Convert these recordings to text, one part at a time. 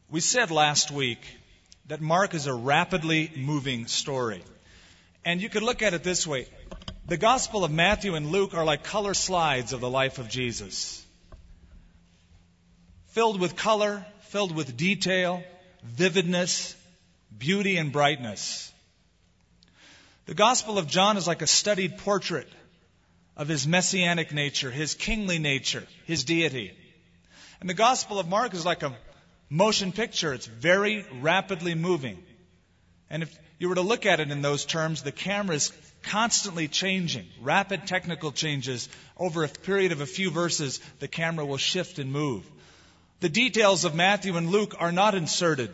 We said last week that Mark is a rapidly moving story. And you could look at it this way. The Gospel of Matthew and Luke are like color slides of the life of Jesus. Filled with color, filled with detail, vividness, beauty, and brightness. The Gospel of John is like a studied portrait of his messianic nature, his kingly nature, his deity. And the Gospel of Mark is like a motion picture. It's very rapidly moving. And if you were to look at it in those terms, the camera is constantly changing. Rapid technical changes. Over a period of a few verses, the camera will shift and move. The details of Matthew and Luke are not inserted.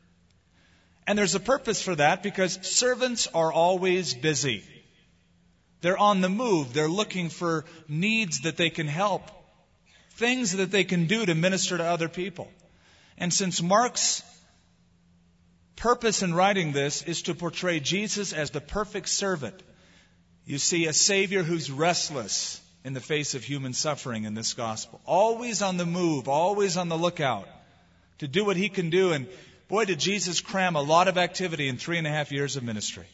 And there's a purpose for that because servants are always busy. They're on the move. They're looking for needs that they can help. Things that they can do to minister to other people. And since Mark's purpose in writing this is to portray Jesus as the perfect servant, you see a Savior who's restless in the face of human suffering in this gospel. Always on the move, always on the lookout to do what he can do. And boy, did Jesus cram a lot of activity in 3.5 years of ministry.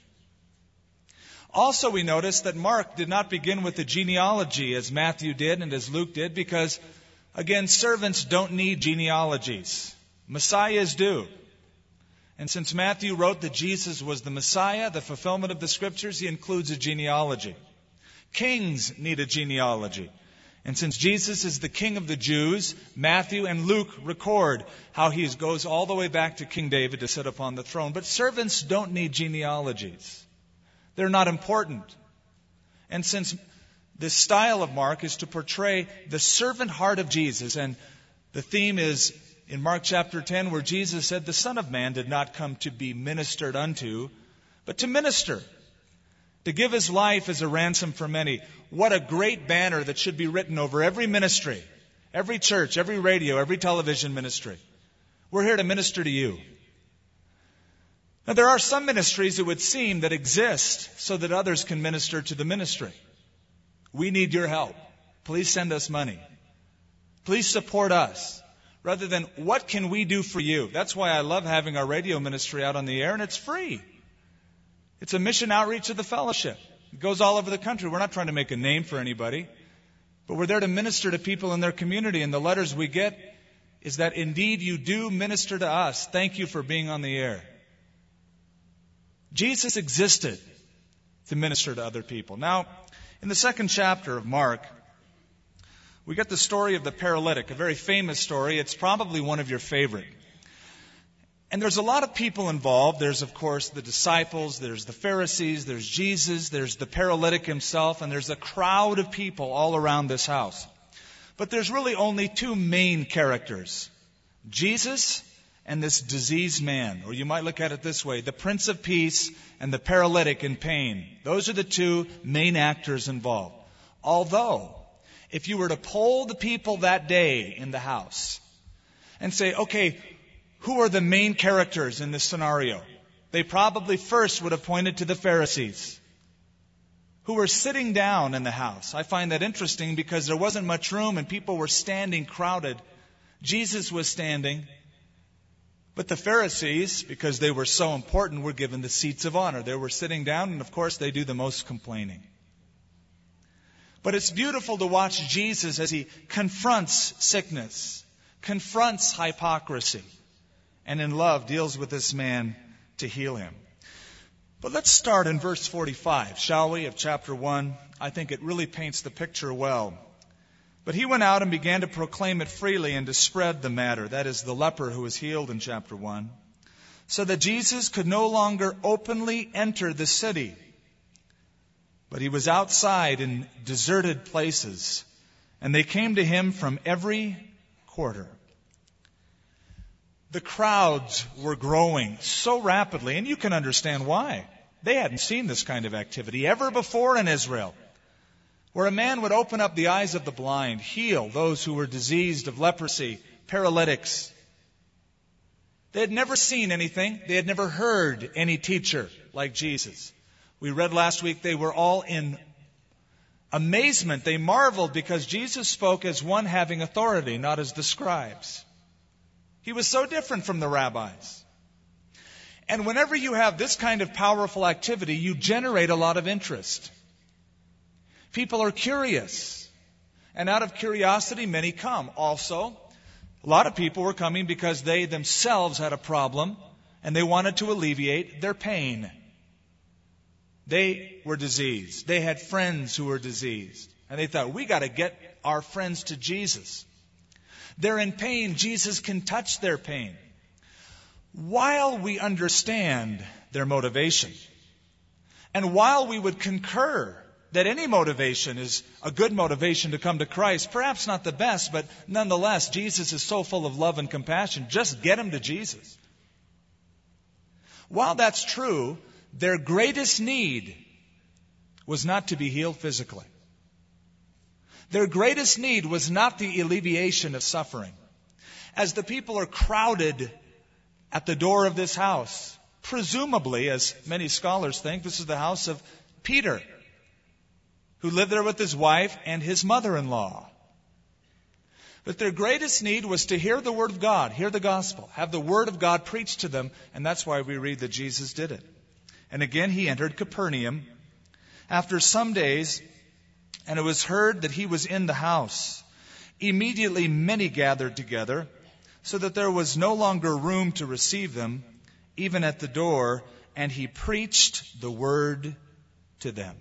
Also, we notice that Mark did not begin with the genealogy as Matthew did and as Luke did because, again, servants don't need genealogies. Messiahs do. And since Matthew wrote that Jesus was the Messiah, the fulfillment of the Scriptures, he includes a genealogy. Kings need a genealogy. And since Jesus is the King of the Jews, Matthew and Luke record how he goes all the way back to King David to sit upon the throne. But servants don't need genealogies. They're not important. And since the style of Mark is to portray the servant heart of Jesus, and the theme is in Mark chapter 10 where Jesus said, the Son of Man did not come to be ministered unto, but to minister, to give his life as a ransom for many. What a great banner that should be written over every ministry, every church, every radio, every television ministry. We're here to minister to you. Now, there are some ministries, it would seem, that exist so that others can minister to the ministry. We need your help. Please send us money. Please support us. Rather than, what can we do for you? That's why I love having our radio ministry out on the air, and it's free. It's a mission outreach of the fellowship. It goes all over the country. We're not trying to make a name for anybody, but we're there to minister to people in their community. And the letters we get is that indeed you do minister to us. Thank you for being on the air. Jesus existed to minister to other people. Now, in the second chapter of Mark, we get the story of the paralytic, a very famous story. It's probably one of your favorite. And there's a lot of people involved. There's, of course, the disciples, there's the Pharisees, there's Jesus, there's the paralytic himself, and there's a crowd of people all around this house. But there's really only two main characters, Jesus and this diseased man. Or you might look at it this way, the Prince of Peace and the paralytic in pain. Those are the two main actors involved. Although, if you were to poll the people that day in the house and say, okay, who are the main characters in this scenario? They probably first would have pointed to the Pharisees, who were sitting down in the house. I find that interesting because there wasn't much room and people were standing crowded. Jesus was standing. But the Pharisees, because they were so important, were given the seats of honor. They were sitting down, and of course they do the most complaining. But it's beautiful to watch Jesus as he confronts sickness, confronts hypocrisy, and in love deals with this man to heal him. But let's start in verse 45, shall we, of chapter 1. I think it really paints the picture well. But he went out and began to proclaim it freely and to spread the matter, that is, the leper who was healed in chapter 1, so that Jesus could no longer openly enter the city. But he was outside in deserted places, and they came to him from every quarter. The crowds were growing so rapidly, and you can understand why. They hadn't seen this kind of activity ever before in Israel, where a man would open up the eyes of the blind, heal those who were diseased of leprosy, paralytics. They had never seen anything. They had never heard any teacher like Jesus. We read last week they were all in amazement. They marveled because Jesus spoke as one having authority, not as the scribes. He was so different from the rabbis. And whenever you have this kind of powerful activity, you generate a lot of interest. People are curious. And out of curiosity, many come. Also, a lot of people were coming because they themselves had a problem and they wanted to alleviate their pain. They were diseased. They had friends who were diseased. And they thought, we got to get our friends to Jesus. They're in pain. Jesus can touch their pain. While we understand their motivation, and while we would concur that any motivation is a good motivation to come to Christ, perhaps not the best, but nonetheless, Jesus is so full of love and compassion, just get them to Jesus. While that's true, their greatest need was not to be healed physically. Their greatest need was not the alleviation of suffering. As the people are crowded at the door of this house, presumably, as many scholars think, this is the house of Peter, who lived there with his wife and his mother-in-law. But their greatest need was to hear the Word of God, hear the gospel, have the Word of God preached to them, and that's why we read that Jesus did it. And again he entered Capernaum after some days, and it was heard that he was in the house. Immediately many gathered together, so that there was no longer room to receive them, even at the door, and he preached the Word to them.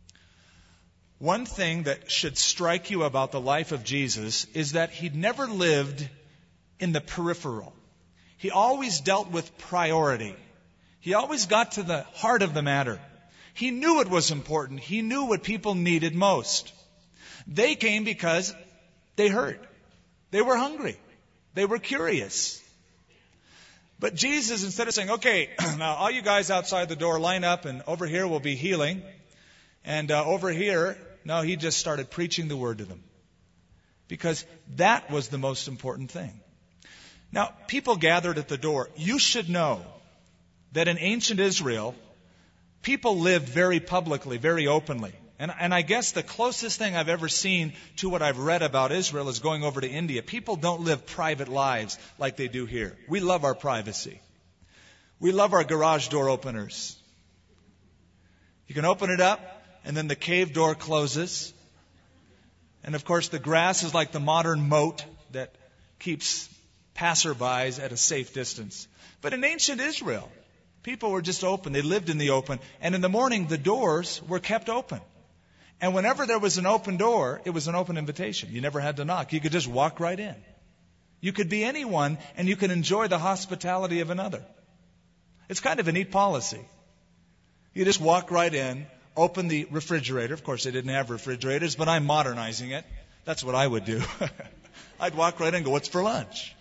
One thing that should strike you about the life of Jesus is that he never lived in the peripheral. He always dealt with priority. He always got to the heart of the matter. He knew it was important. He knew what people needed most. They came because they heard. They were hungry. They were curious. But Jesus, instead of saying, okay, now all you guys outside the door line up, and over here will be healing, and over here, no, he just started preaching the Word to them. Because that was the most important thing. Now, people gathered at the door. You should know that in ancient Israel, people lived very publicly, very openly. And I guess the closest thing I've ever seen to what I've read about Israel is going over to India. People don't live private lives like they do here. We love our privacy. We love our garage door openers. You can open it up, and then the cave door closes. And of course, the grass is like the modern moat that keeps passerbys at a safe distance. But in ancient Israel, people were just open. They lived in the open. And in the morning, the doors were kept open. And whenever there was an open door, it was an open invitation. You never had to knock. You could just walk right in. You could be anyone, and you could enjoy the hospitality of another. It's kind of a neat policy. You just walk right in, open the refrigerator. Of course, they didn't have refrigerators, but I'm modernizing it. That's what I would do. I'd walk right in and go, what's for lunch?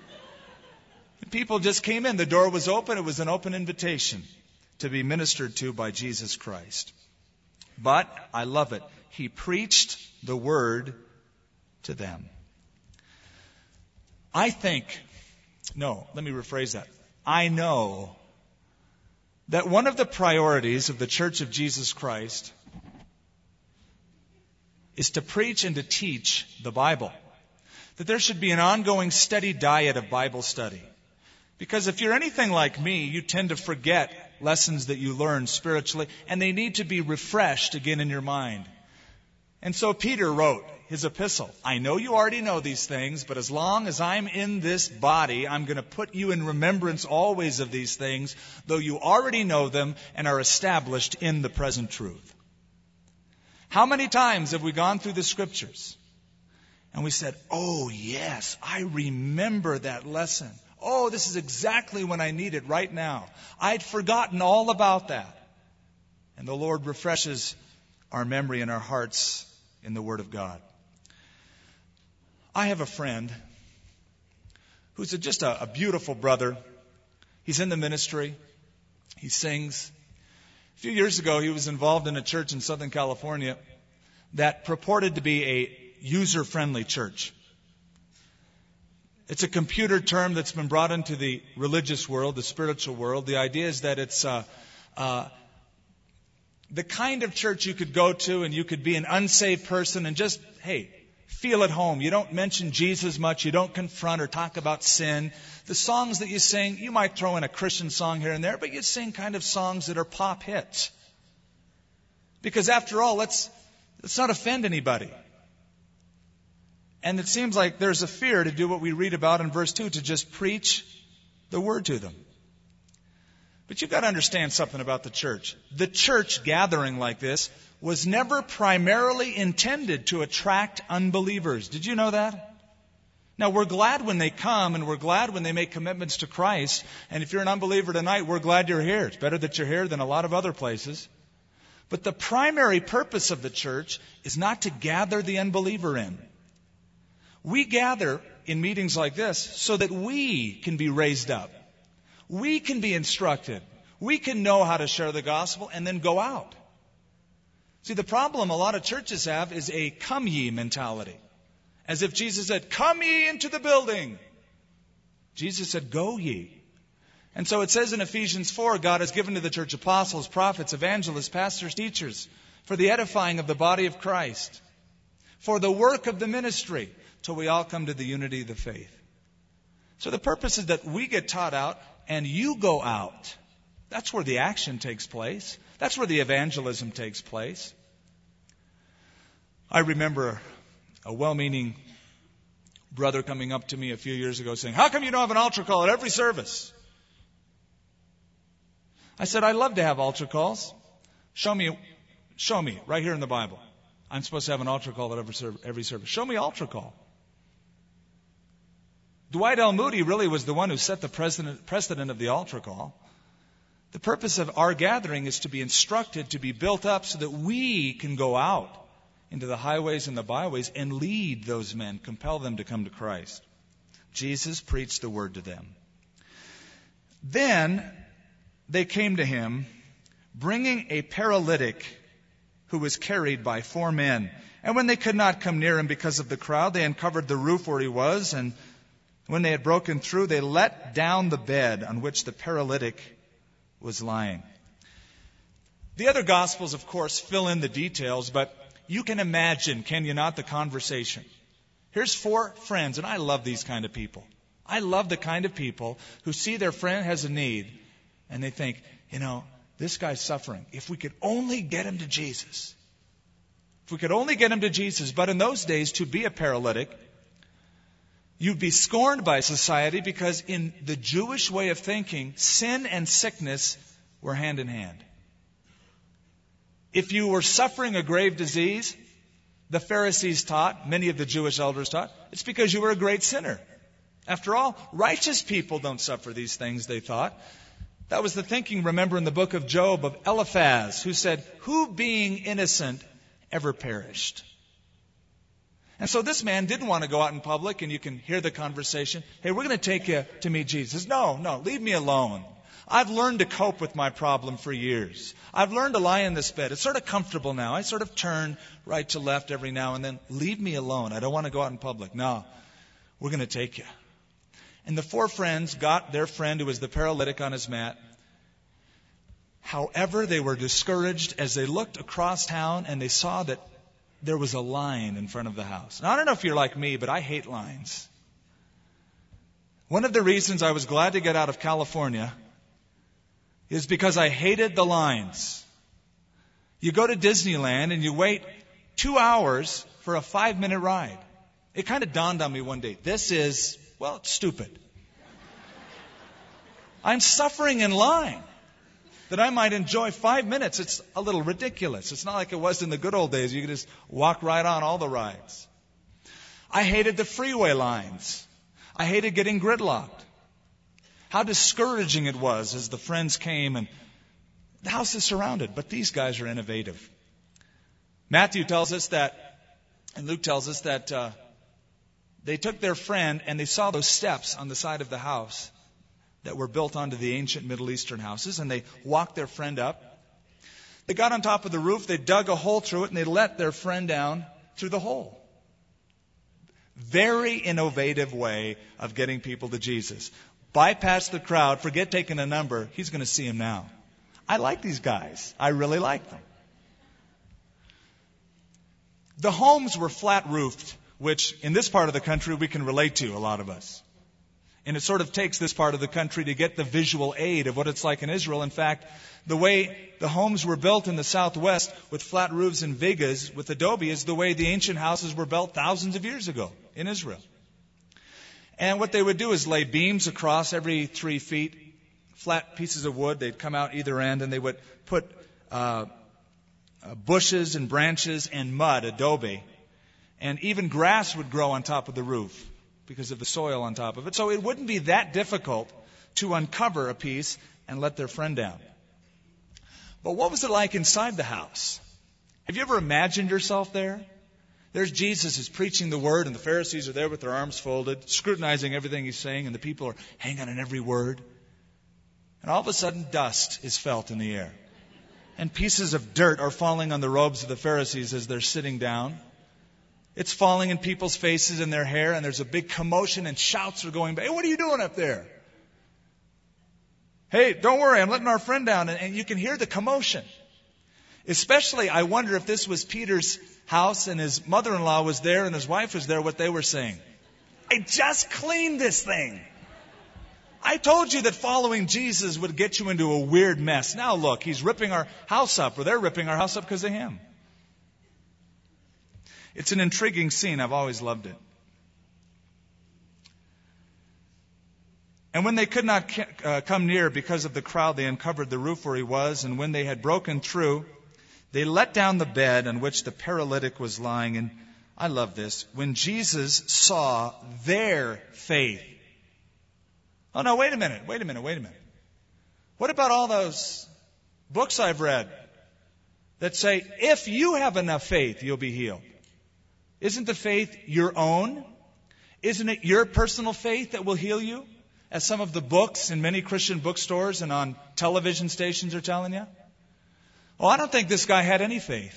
And people just came in. The door was open. It was an open invitation to be ministered to by Jesus Christ. But, I love it, he preached the Word to them. I know that one of the priorities of the Church of Jesus Christ is to preach and to teach the Bible. That there should be an ongoing steady diet of Bible study. Because if you're anything like me, you tend to forget lessons that you learn spiritually, and they need to be refreshed again in your mind. And so Peter wrote his epistle. I know you already know these things, but as long as I'm in this body, I'm going to put you in remembrance always of these things, though you already know them and are established in the present truth. How many times have we gone through the Scriptures and we said, oh yes, I remember that lesson. Oh, this is exactly when I need it right now. I'd forgotten all about that. And the Lord refreshes our memory and our hearts in the Word of God. I have a friend who's just a beautiful brother. He's in the ministry. He sings. A few years ago, he was involved in a church in Southern California that purported to be a user-friendly church. It's a computer term that's been brought into the religious world, the spiritual world. The idea is that it's the kind of church you could go to and you could be an unsaved person and just, hey, feel at home. You don't mention Jesus much. You don't confront or talk about sin. The songs that you sing, you might throw in a Christian song here and there, but you sing kind of songs that are pop hits. Because after all, let's not offend anybody. And it seems like there's a fear to do what we read about in verse 2, to just preach the word to them. But you've got to understand something about the church. The church gathering like this was never primarily intended to attract unbelievers. Did you know that? Now, we're glad when they come, and we're glad when they make commitments to Christ. And if you're an unbeliever tonight, we're glad you're here. It's better that you're here than a lot of other places. But the primary purpose of the church is not to gather the unbeliever in. We gather in meetings like this so that we can be raised up. We can be instructed. We can know how to share the gospel and then go out. See, the problem a lot of churches have is a come ye mentality. As if Jesus said, come ye into the building. Jesus said, go ye. And so it says in Ephesians 4, God has given to the church apostles, prophets, evangelists, pastors, teachers, for the edifying of the body of Christ, for the work of the ministry, till we all come to the unity of the faith. So the purpose is that we get taught out and you go out. That's where the action takes place. That's where the evangelism takes place. I remember a well-meaning brother coming up to me a few years ago saying, how come you don't have an altar call at every service? I said, I'd love to have altar calls. Show me, right here in the Bible. I'm supposed to have an altar call at every service. Show me altar call. Dwight L. Moody really was the one who set the precedent of the altar call. The purpose of our gathering is to be instructed, to be built up so that we can go out into the highways and the byways and lead those men, compel them to come to Christ. Jesus preached the word to them. Then they came to him, bringing a paralytic who was carried by 4 men. And when they could not come near him because of the crowd, they uncovered the roof where he was, and when they had broken through, they let down the bed on which the paralytic was lying. The other Gospels, of course, fill in the details, but you can imagine, can you not, the conversation. Here's 4 friends, and I love these kind of people. I love the kind of people who see their friend has a need, and they think, this guy's suffering. If we could only get him to Jesus. If we could only get him to Jesus. But in those days, to be a paralytic, you'd be scorned by society because in the Jewish way of thinking, sin and sickness were hand in hand. If you were suffering a grave disease, the Pharisees taught, many of the Jewish elders taught, it's because you were a great sinner. After all, righteous people don't suffer these things, they thought. That was the thinking, remember, in the book of Job of Eliphaz, who said, who being innocent ever perished? And so this man didn't want to go out in public, and you can hear the conversation. Hey, we're going to take you to meet Jesus. No, leave me alone. I've learned to cope with my problem for years. I've learned to lie in this bed. It's sort of comfortable now. I sort of turn right to left every now and then. Leave me alone. I don't want to go out in public. No, we're going to take you. And the 4 friends got their friend who was the paralytic on his mat. However, they were discouraged as they looked across town and they saw that there was a line in front of the house. Now, I don't know if you're like me, but I hate lines. One of the reasons I was glad to get out of California is because I hated the lines. You go to Disneyland and you wait 2 hours for a 5-minute ride. It kind of dawned on me one day. This is, it's stupid. I'm suffering in line that I might enjoy 5 minutes. It's a little ridiculous. It's not like it was in the good old days. You could just walk right on all the rides. I hated the freeway lines. I hated getting gridlocked. How discouraging it was as the friends came and the house is surrounded. But these guys are innovative. Matthew tells us that, and Luke tells us that they took their friend and they saw those steps on the side of the house that were built onto the ancient Middle Eastern houses, and they walked their friend up. They got on top of the roof, they dug a hole through it, and they let their friend down through the hole. Very innovative way of getting people to Jesus. Bypass the crowd, forget taking a number, he's going to see him now. I like these guys. I really like them. The homes were flat roofed, which in this part of the country we can relate to, a lot of us. And it sort of takes this part of the country to get the visual aid of what it's like in Israel. In fact, the way the homes were built in the Southwest with flat roofs and vigas with adobe is the way the ancient houses were built thousands of years ago in Israel. And what they would do is lay beams across every 3 feet, flat pieces of wood. They'd come out either end, and they would put bushes and branches and mud, adobe. And even grass would grow on top of the roof because of the soil on top of it. So it wouldn't be that difficult to uncover a piece and let their friend down. But what was it like inside the house? Have you ever imagined yourself there? There's Jesus who's preaching the word, and the Pharisees are there with their arms folded, scrutinizing everything he's saying, and the people are hanging on every word. And all of a sudden, dust is felt in the air. And pieces of dirt are falling on the robes of the Pharisees as they're sitting down. It's falling in people's faces and their hair, and there's a big commotion, and shouts are going by. Hey, what are you doing up there? Hey, don't worry, I'm letting our friend down. And you can hear the commotion. Especially, I wonder if this was Peter's house and his mother-in-law was there and his wife was there, what they were saying. I just cleaned this thing. I told you that following Jesus would get you into a weird mess. Now look, he's ripping our house up, or they're ripping our house up because of him. It's an intriguing scene. I've always loved it. And when they could not come near because of the crowd, they uncovered the roof where he was. And when they had broken through, they let down the bed on which the paralytic was lying. And I love this. When Jesus saw their faith. Oh, no, wait a minute. What about all those books I've read that say, if you have enough faith, you'll be healed? Isn't the faith your own? Isn't it your personal faith that will heal you? As some of the books in many Christian bookstores and on television stations are telling you? Oh, I don't think this guy had any faith.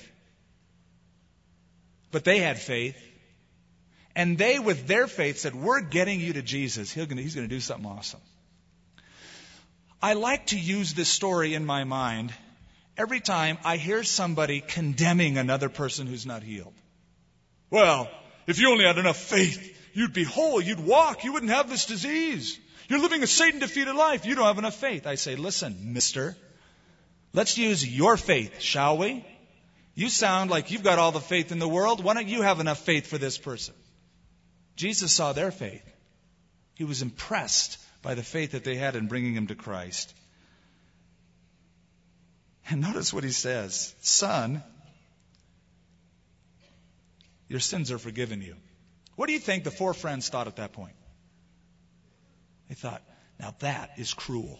But they had faith. And they, with their faith, said, we're getting you to Jesus. He's going to do something awesome. I like to use this story in my mind every time I hear somebody condemning another person who's not healed. Well, if you only had enough faith, you'd be whole, you'd walk, you wouldn't have this disease. You're living a Satan-defeated life. You don't have enough faith. I say, listen, mister, let's use your faith, shall we? You sound like you've got all the faith in the world. Why don't you have enough faith for this person? Jesus saw their faith. He was impressed by the faith that they had in bringing him to Christ. And notice what he says. Son, your sins are forgiven you. What do you think the 4 friends thought at that point? They thought, now that is cruel.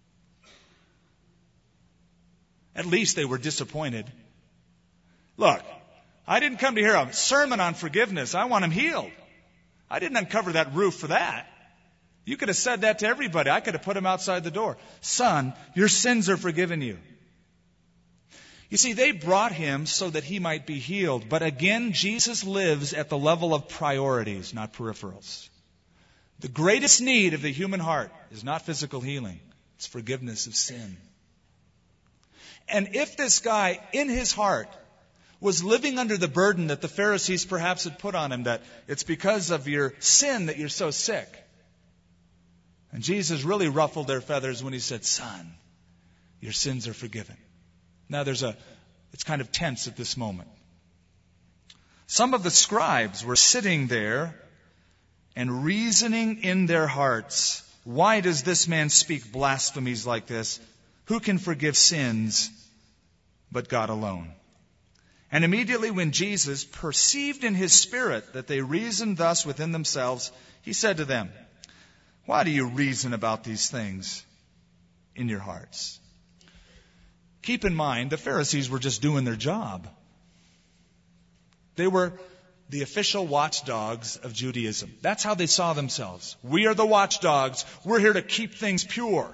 At least they were disappointed. Look, I didn't come to hear a sermon on forgiveness. I want him healed. I didn't uncover that roof for that. You could have said that to everybody. I could have put him outside the door. Son, your sins are forgiven you. You see, they brought him so that he might be healed. But again, Jesus lives at the level of priorities, not peripherals. The greatest need of the human heart is not physical healing. It's forgiveness of sin. And if this guy, in his heart, was living under the burden that the Pharisees perhaps had put on him, that it's because of your sin that you're so sick. And Jesus really ruffled their feathers when he said, son, your sins are forgiven. Now it's kind of tense at this moment. Some of the scribes were sitting there and reasoning in their hearts, why does this man speak blasphemies like this? Who can forgive sins but God alone? And immediately when Jesus perceived in his spirit that they reasoned thus within themselves, he said to them, why do you reason about these things in your hearts? Keep in mind, the Pharisees were just doing their job. They were the official watchdogs of Judaism. That's how they saw themselves. We are the watchdogs. We're here to keep things pure.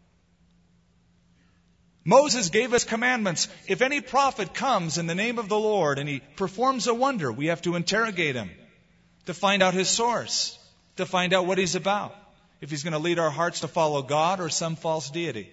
Moses gave us commandments. If any prophet comes in the name of the Lord and he performs a wonder, we have to interrogate him to find out his source, to find out what he's about, if he's going to lead our hearts to follow God or some false deity.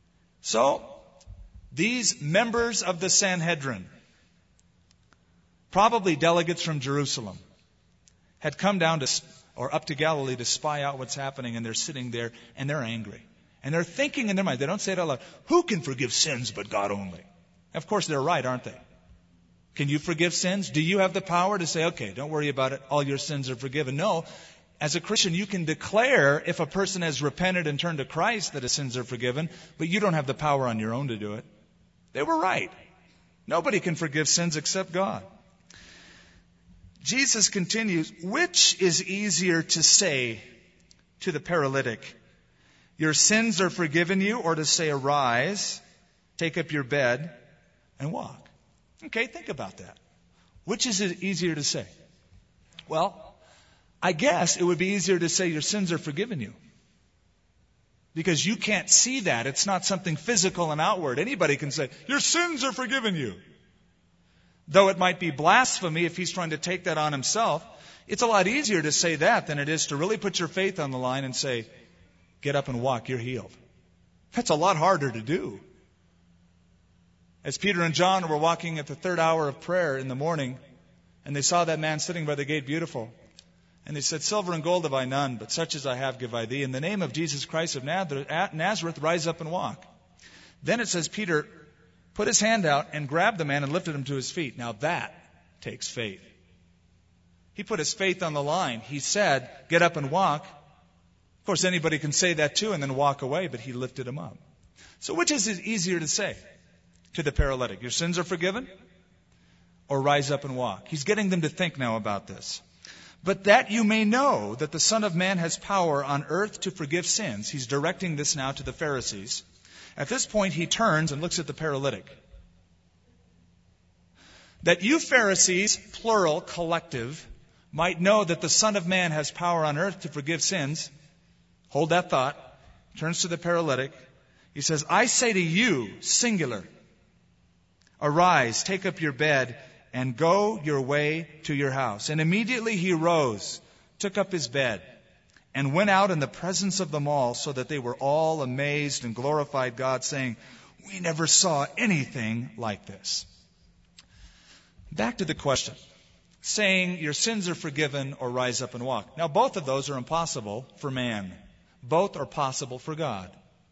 So, these members of the Sanhedrin, probably delegates from Jerusalem, had come down or up to Galilee to spy out what's happening, and they're sitting there and they're angry. And they're thinking in their mind, they don't say it out loud, who can forgive sins but God only? Of course they're right, aren't they? Can you forgive sins? Do you have the power to say, okay, don't worry about it, all your sins are forgiven? No. As a Christian, you can declare if a person has repented and turned to Christ that his sins are forgiven, but you don't have the power on your own to do it. They were right. Nobody can forgive sins except God. Jesus continues, which is easier to say to the paralytic, your sins are forgiven you, or to say, arise, take up your bed, and walk? Okay, think about that. Which is it easier to say? Well, I guess it would be easier to say your sins are forgiven you. Because you can't see that. It's not something physical and outward. Anybody can say, your sins are forgiven you. Though it might be blasphemy if he's trying to take that on himself, it's a lot easier to say that than it is to really put your faith on the line and say, get up and walk, you're healed. That's a lot harder to do. As Peter and John were walking at the third hour of prayer in the morning, and they saw that man sitting by the gate beautiful, and they said, silver and gold have I none, but such as I have give I thee. In the name of Jesus Christ of Nazareth, rise up and walk. Then it says Peter put his hand out and grabbed the man and lifted him to his feet. Now that takes faith. He put his faith on the line. He said, get up and walk. Of course, anybody can say that too and then walk away, but he lifted him up. So which is it easier to say to the paralytic? Your sins are forgiven? Or rise up and walk? He's getting them to think now about this. But that you may know that the Son of Man has power on earth to forgive sins. He's directing this now to the Pharisees. At this point, he turns and looks at the paralytic. That you Pharisees, plural, collective, might know that the Son of Man has power on earth to forgive sins. Hold that thought. Turns to the paralytic. He says, I say to you, singular, arise, take up your bed, and go your way to your house. And immediately he rose, took up his bed, and went out in the presence of them all, so that they were all amazed and glorified God, saying, we never saw anything like this. Back to the question, saying your sins are forgiven or rise up and walk. Now both of those are impossible for man. Both are possible for God.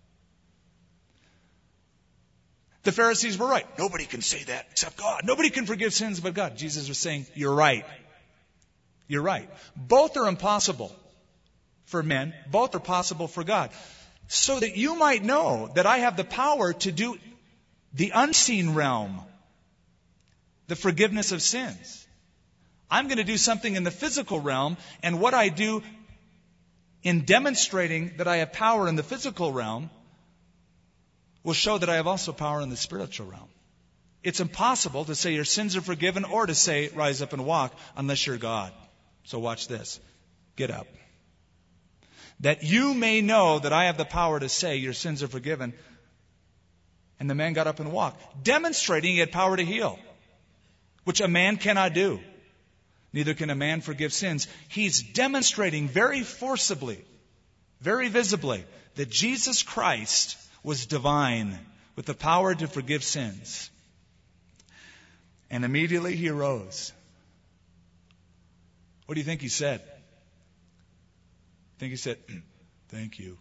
The Pharisees were right. Nobody can say that except God. Nobody can forgive sins but God. Jesus was saying, you're right. You're right. Both are impossible for men. Both are possible for God. So that you might know that I have the power to do the unseen realm, the forgiveness of sins. I'm going to do something in the physical realm, and what I do in demonstrating that I have power in the physical realm will show that I have also power in the spiritual realm. It's impossible to say your sins are forgiven or to say rise up and walk unless you're God. So watch this. Get up. That you may know that I have the power to say your sins are forgiven. And the man got up and walked, demonstrating he had power to heal, which a man cannot do. Neither can a man forgive sins. He's demonstrating very forcibly, very visibly, that Jesus Christ was divine with the power to forgive sins. And immediately he arose. What do you think he said? I think he said, thank you.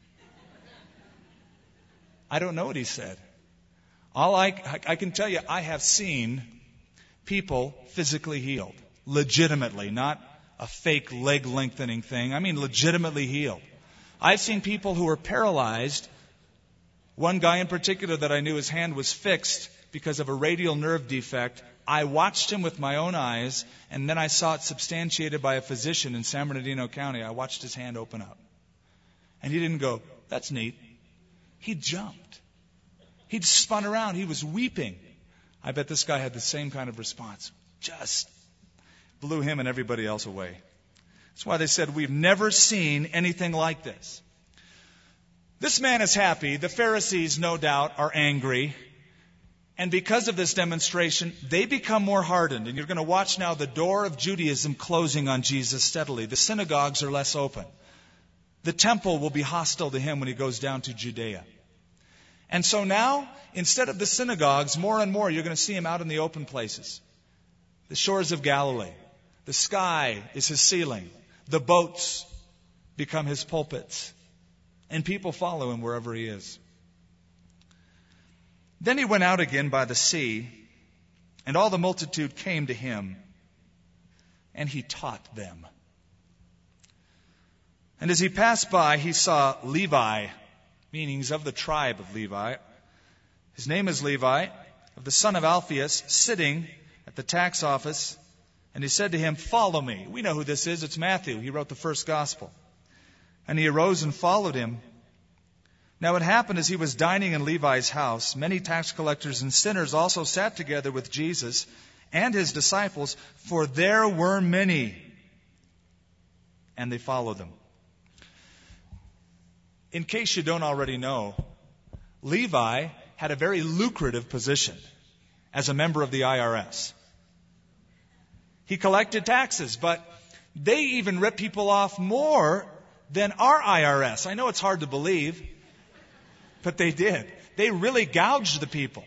I don't know what he said. All I can tell you, I have seen people physically healed. Legitimately, not a fake leg lengthening thing. I mean legitimately healed. I've seen people who were paralyzed. One guy in particular that I knew, his hand was fixed because of a radial nerve defect. I watched him with my own eyes, and then I saw it substantiated by a physician in San Bernardino County. I watched his hand open up. And he didn't go, that's neat. He jumped. He'd spun around. He was weeping. I bet this guy had the same kind of response. Just blew him and everybody else away. That's why they said, we've never seen anything like this. This man is happy. The Pharisees, no doubt, are angry. And because of this demonstration, they become more hardened. And you're going to watch now the door of Judaism closing on Jesus steadily. The synagogues are less open. The temple will be hostile to him when he goes down to Judea. And so now, instead of the synagogues, more and more you're going to see him out in the open places. the shores of Galilee. The sky is his ceiling. The boats become his pulpits. And people follow him wherever he is. Then he went out again by the sea, and all the multitude came to him, and he taught them. And as he passed by, he saw Levi, meaning he's of the tribe of Levi. His name is Levi, of the son of Alphaeus, sitting at the tax office. And he said to him, "Follow me." We know who this is. It's Matthew. He wrote the first gospel. And he arose and followed him. Now it happened as he was dining in Levi's house, many tax collectors and sinners also sat together with Jesus and his disciples, for there were many. And they followed them. In case you don't already know, Levi had a very lucrative position as a member of the IRS. He collected taxes, but they even ripped people off more than our IRS. I know it's hard to believe, but they did. They really gouged the people.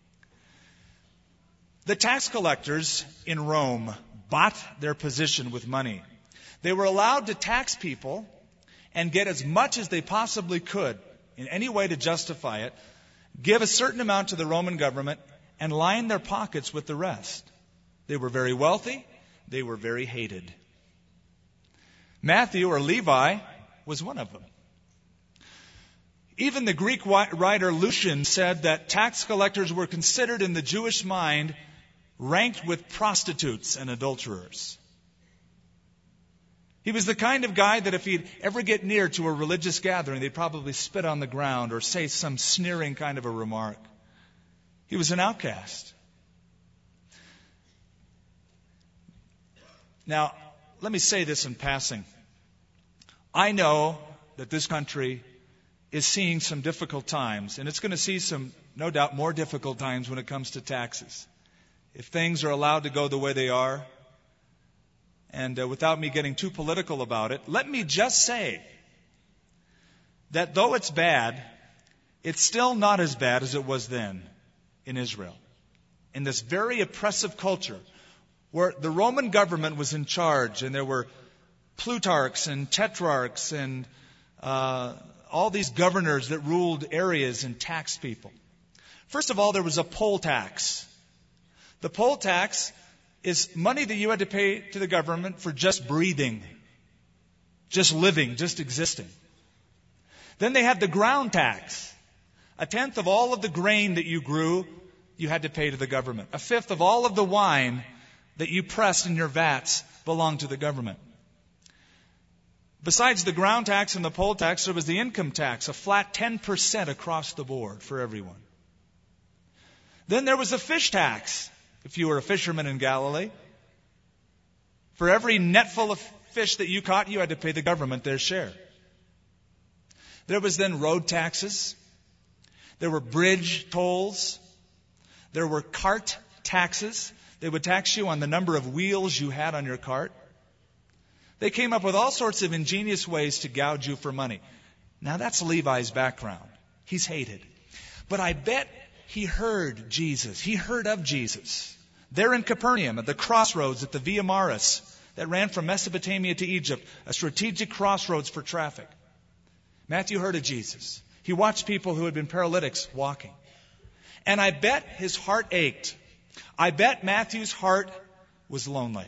The tax collectors in Rome bought their position with money. They were allowed to tax people and get as much as they possibly could in any way to justify it, give a certain amount to the Roman government, and line their pockets with the rest. They were very wealthy. They were very hated. Matthew, or Levi, was one of them. Even the Greek writer Lucian said that tax collectors were considered in the Jewish mind ranked with prostitutes and adulterers. He was the kind of guy that if he'd ever get near to a religious gathering, they'd probably spit on the ground or say some sneering kind of a remark. He was an outcast. Now, let me say this in passing. I know that this country is seeing some difficult times, and it's going to see some, no doubt, more difficult times when it comes to taxes. If things are allowed to go the way they are, and without me getting too political about it, let me just say that though it's bad, it's still not as bad as it was then in Israel. In this very oppressive culture where the Roman government was in charge and there were plutarchs and tetrarchs and all these governors that ruled areas and taxed people. First of all, there was a poll tax. The poll tax is money that you had to pay to the government for just breathing, just living, just existing. Then they had the ground tax. 1/10 of all of the grain that you grew, you had to pay to the government. 1/5 of all of the wine that you pressed in your vats belonged to the government. Besides the ground tax and the poll tax, there was the income tax, a flat 10% across the board for everyone. Then there was a fish tax. If you were a fisherman in Galilee, for every net full of fish that you caught, you had to pay the government their share. There was then road taxes. There were bridge tolls. There were cart taxes. They would tax you on the number of wheels you had on your cart. They came up with all sorts of ingenious ways to gouge you for money. Now that's Levi's background. He's hated. But I bet he heard Jesus. He heard of Jesus. There in Capernaum, at the crossroads at the Via Maris that ran from Mesopotamia to Egypt, a strategic crossroads for traffic. Matthew heard of Jesus. He watched people who had been paralytics walking. And I bet his heart ached. I bet Matthew's heart was lonely.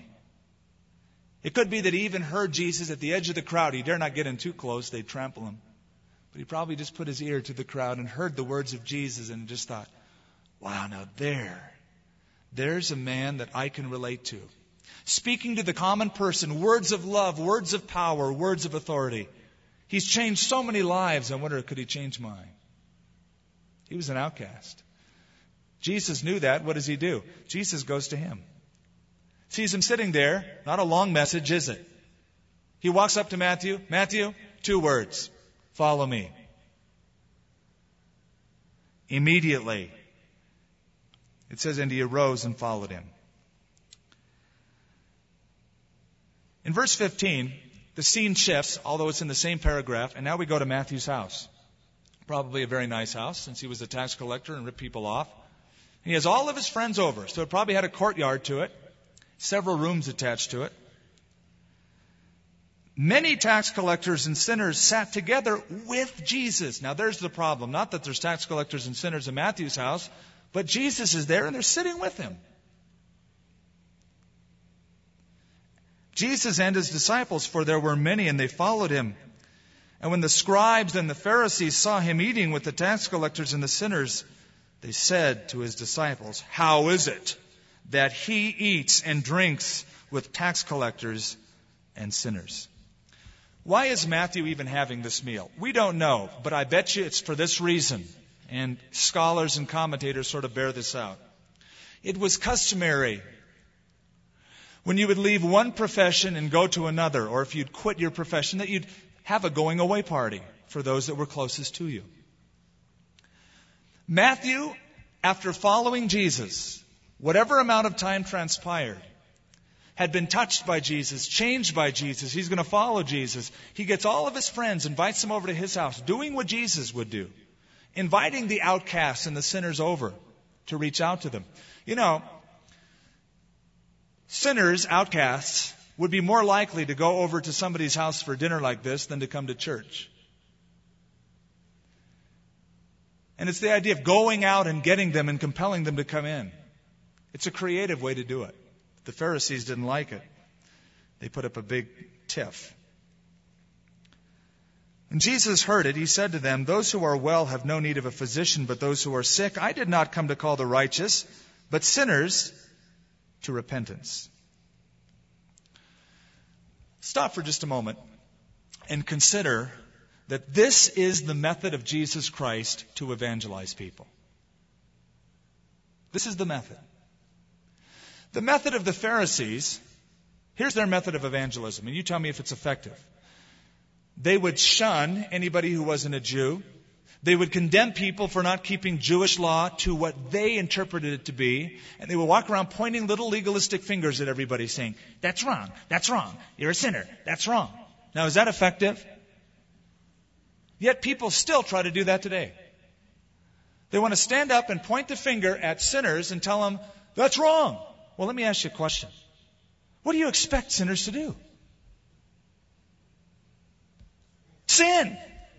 It could be that he even heard Jesus at the edge of the crowd. He dare not get in too close, they'd trample him. But he probably just put his ear to the crowd and heard the words of Jesus and just thought, wow, now there's a man that I can relate to. Speaking to the common person, words of love, words of power, words of authority. He's changed so many lives, I wonder, could he change mine? He was an outcast. Jesus knew that. What does he do? Jesus goes to him. Sees him sitting there. Not a long message, is it? He walks up to Matthew. Matthew, 2 words. Follow me. Immediately. It says, and he arose and followed him. In verse 15, the scene shifts, although it's in the same paragraph, and now we go to Matthew's house. Probably a very nice house, since he was a tax collector and ripped people off. He has all of his friends over, so it probably had a courtyard to it. several rooms attached to it. Many tax collectors and sinners sat together with Jesus. Now there's the problem. Not that there's tax collectors and sinners in Matthew's house, but Jesus is there and they're sitting with him. Jesus and his disciples, for there were many, and they followed him. And when the scribes and the Pharisees saw him eating with the tax collectors and the sinners, they said to his disciples, "How is it that he eats and drinks with tax collectors and sinners?" Why is Matthew even having this meal? We don't know, but I bet you it's for this reason. And scholars and commentators sort of bear this out. It was customary when you would leave one profession and go to another, or if you'd quit your profession, that you'd have a going away party for those that were closest to you. Matthew, after following Jesus, whatever amount of time transpired, had been touched by Jesus, changed by Jesus. He's going to follow Jesus. He gets all of his friends, invites them over to his house, doing what Jesus would do, inviting the outcasts and the sinners over to reach out to them. You know, sinners, outcasts, would be more likely to go over to somebody's house for dinner like this than to come to church. And it's the idea of going out and getting them and compelling them to come in. It's a creative way to do it. The Pharisees didn't like it. They put up a big tiff. When Jesus heard it, he said to them, "Those who are well have no need of a physician, but those who are sick. I did not come to call the righteous, but sinners to repentance." Stop for just a moment and consider that this is the method of Jesus Christ to evangelize people. This is the method. The method of the Pharisees, here's their method of evangelism, and you tell me if it's effective. They would shun anybody who wasn't a Jew. They would condemn people for not keeping Jewish law to what they interpreted it to be. And they would walk around pointing little legalistic fingers at everybody saying, "That's wrong, that's wrong, you're a sinner, that's wrong." Now, is that effective? Yet people still try to do that today. They want to stand up and point the finger at sinners and tell them, "That's wrong." Well, let me ask you a question. What do you expect sinners to do? Sin.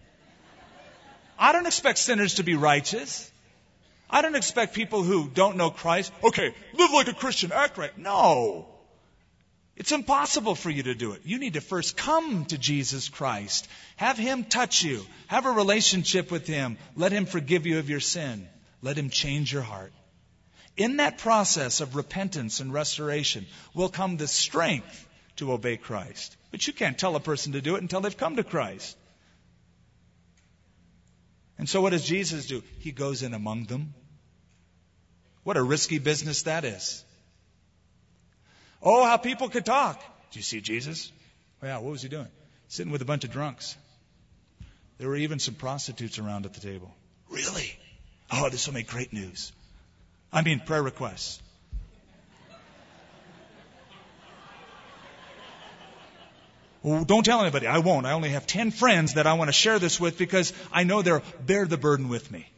I don't expect sinners to be righteous. I don't expect people who don't know Christ, "Okay, live like a Christian, act right." No. It's impossible for you to do it. You need to first come to Jesus Christ. Have him touch you. Have a relationship with him. Let him forgive you of your sin. Let him change your heart. In that process of repentance and restoration will come the strength to obey Christ. But you can't tell a person to do it until they've come to Christ. And so what does Jesus do? He goes in among them. What a risky business that is. Oh, how people could talk. Did you see Jesus? Oh, yeah, what was he doing? Sitting with a bunch of drunks. There were even some prostitutes around at the table. Really? Oh, this will make great news. I mean, prayer requests. Well, don't tell anybody. I won't. I only have 10 friends that I want to share this with because I know they'll bear the burden with me.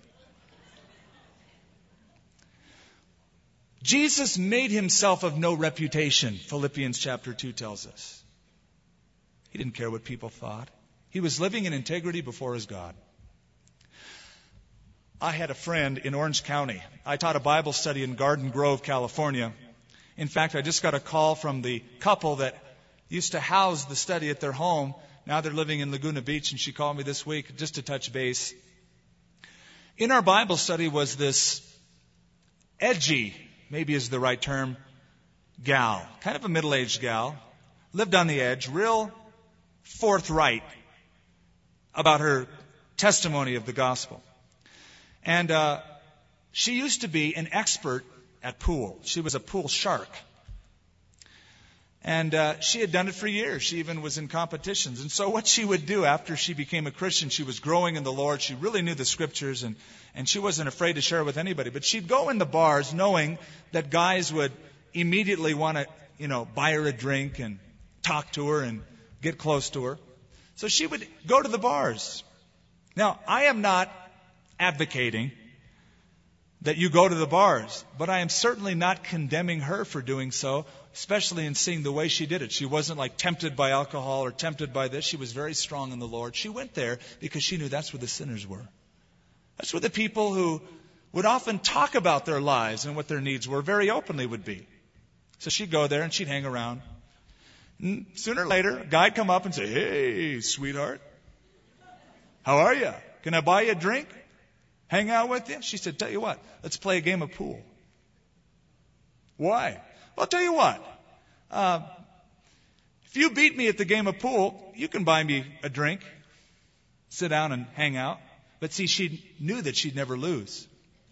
Jesus made himself of no reputation, Philippians chapter 2 tells us. He didn't care what people thought. He was living in integrity before his God. I had a friend in Orange County. I taught a Bible study in Garden Grove, California. In fact, I just got a call from the couple that used to house the study at their home. Now they're living in Laguna Beach, and she called me this week just to touch base. In our Bible study was this edgy, maybe is the right term, gal. Kind of a middle-aged gal. Lived on the edge, real forthright about her testimony of the gospel. And she used to be an expert at pool. She was a pool shark. And she had done it for years. She even was in competitions. And so what she would do after she became a Christian, she was growing in the Lord. She really knew the scriptures, and she wasn't afraid to share it with anybody. But she'd go in the bars knowing that guys would immediately want to, buy her a drink and talk to her and get close to her. So she would go to the bars. Now, I am not advocating that you go to the bars. But I am certainly not condemning her for doing so, especially in seeing the way she did it. She wasn't like tempted by alcohol or tempted by this. She was very strong in the Lord. She went there because she knew that's where the sinners were. That's where the people who would often talk about their lives and what their needs were very openly would be. So she'd go there and she'd hang around. And sooner or later, a guy'd come up and say, "Hey, sweetheart, how are you? Can I buy you a drink? Hang out with you?" She said, "Tell you what, let's play a game of pool." "Why?" "Well, I'll tell you what. If you beat me at the game of pool, you can buy me a drink, sit down and hang out." But see, she knew that she'd never lose.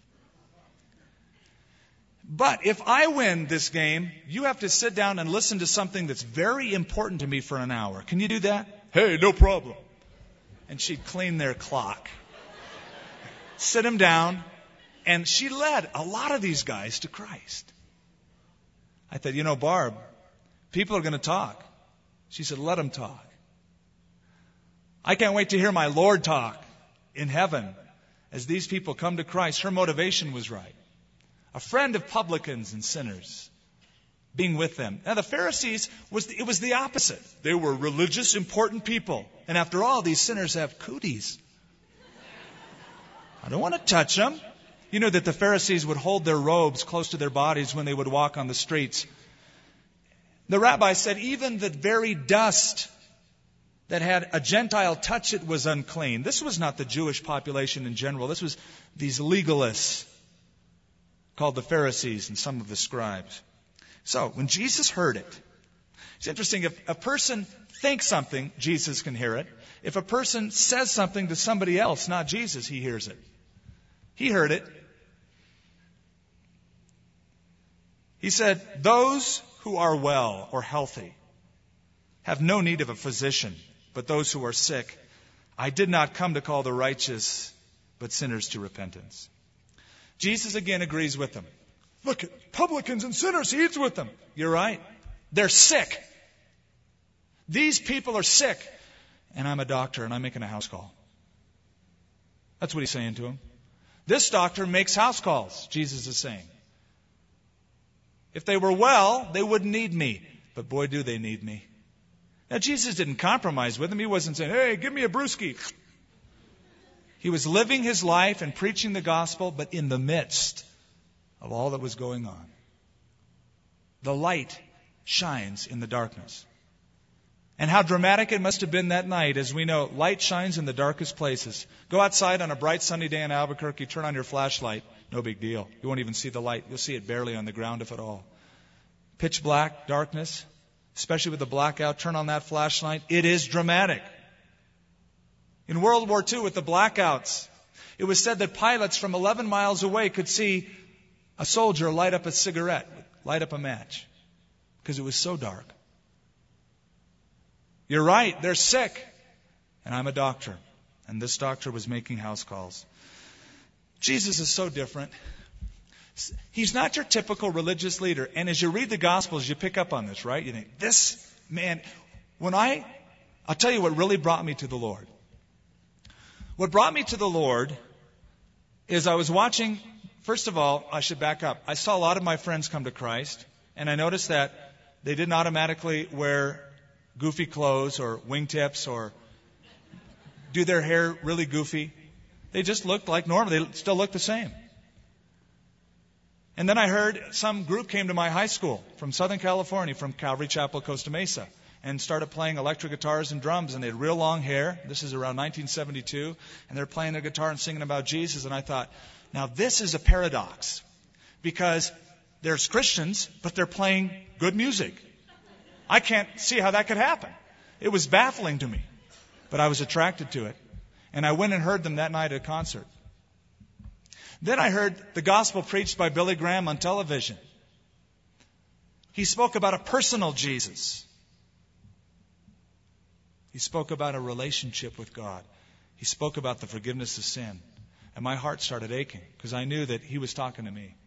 "But if I win this game, you have to sit down and listen to something that's very important to me for an hour. Can you do that?" "Hey, no problem." And she'd clean their clock, sit them down, and she led a lot of these guys to Christ. I thought, Barb, people are going to talk. She said, "Let them talk. I can't wait to hear my Lord talk in heaven as these people come to Christ." Her motivation was right. A friend of publicans and sinners, being with them. Now the Pharisees, it was the opposite. They were religious, important people. And after all, these sinners have cooties. I don't want to touch them. You know that the Pharisees would hold their robes close to their bodies when they would walk on the streets. The rabbi said even the very dust that had a Gentile touch it was unclean. This was not the Jewish population in general. This was these legalists called the Pharisees and some of the scribes. So when Jesus heard it, it's interesting, if a person thinks something, Jesus can hear it. If a person says something to somebody else, not Jesus, he hears it. He heard it. He said, "Those who are well or healthy have no need of a physician, but those who are sick. I did not come to call the righteous, but sinners to repentance." Jesus again agrees with them. "Look at publicans and sinners. He eats with them." You're right. They're sick. These people are sick. And I'm a doctor and I'm making a house call. That's what he's saying to them. This doctor makes house calls, Jesus is saying. If they were well, they wouldn't need me. But boy, do they need me. Now, Jesus didn't compromise with them. He wasn't saying, "Hey, give me a brewski." He was living his life and preaching the gospel, but in the midst of all that was going on. The light shines in the darkness. And how dramatic it must have been that night. As we know, light shines in the darkest places. Go outside on a bright sunny day in Albuquerque, turn on your flashlight. No big deal. You won't even see the light. You'll see it barely on the ground, if at all. Pitch black, darkness, especially with the blackout, turn on that flashlight. It is dramatic. In World War II, with the blackouts, it was said that pilots from 11 miles away could see a soldier light up a cigarette, light up a match, because it was so dark. You're right, they're sick. And I'm a doctor. And this doctor was making house calls. Jesus is so different. He's not your typical religious leader. And as you read the Gospels, you pick up on this, right? You think, this man, I'll tell you what really brought me to the Lord. What brought me to the Lord is I was watching, first of all, I should back up. I saw a lot of my friends come to Christ, and I noticed that they didn't automatically wear goofy clothes or wingtips or do their hair really goofy. They just looked like normal. They still looked the same. And then I heard some group came to my high school from Southern California, from Calvary Chapel, Costa Mesa, and started playing electric guitars and drums, and they had real long hair. This is around 1972, and they're playing their guitar and singing about Jesus. And I thought, now this is a paradox, because there's Christians, but they're playing good music. I can't see how that could happen. It was baffling to me, but I was attracted to it. And I went and heard them that night at a concert. Then I heard the gospel preached by Billy Graham on television. He spoke about a personal Jesus. He spoke about a relationship with God. He spoke about the forgiveness of sin. And my heart started aching because I knew that he was talking to me.